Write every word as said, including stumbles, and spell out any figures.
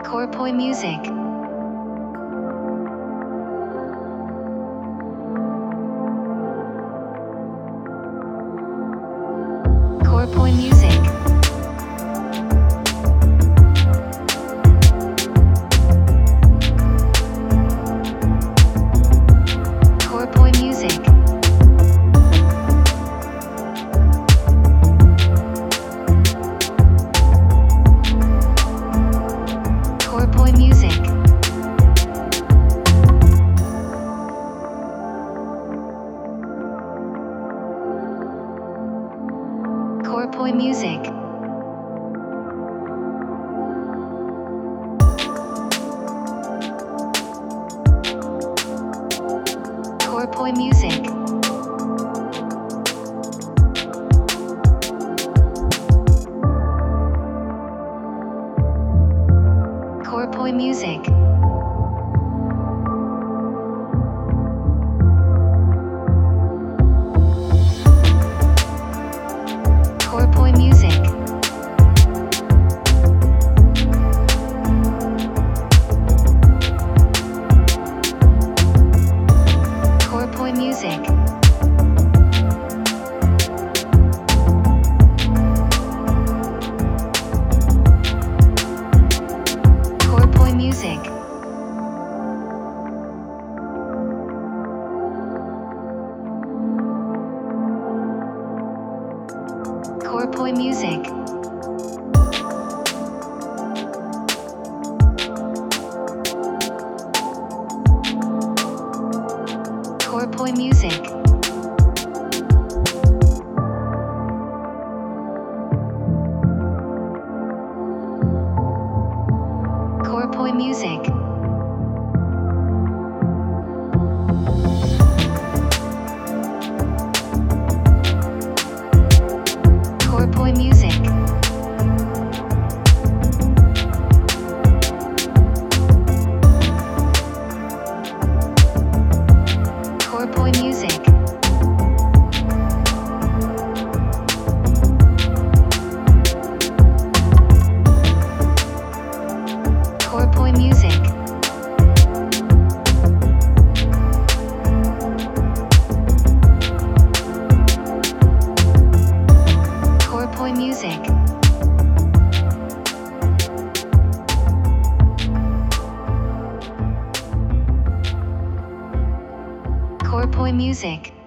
Corpoi Music. Corpoi Music. Corpoi Music. Corpoi Music. Corpoi Music. Corpoi Music. Corpoi Music. Corpoi Music. Corpoi Music. Corpoi Music. Corpoi Music. Corpoi Music. Corpoi Music. Corpoi Music. Corpoi Music. Corpoi Music. Corpoi Music. Corpoi Music.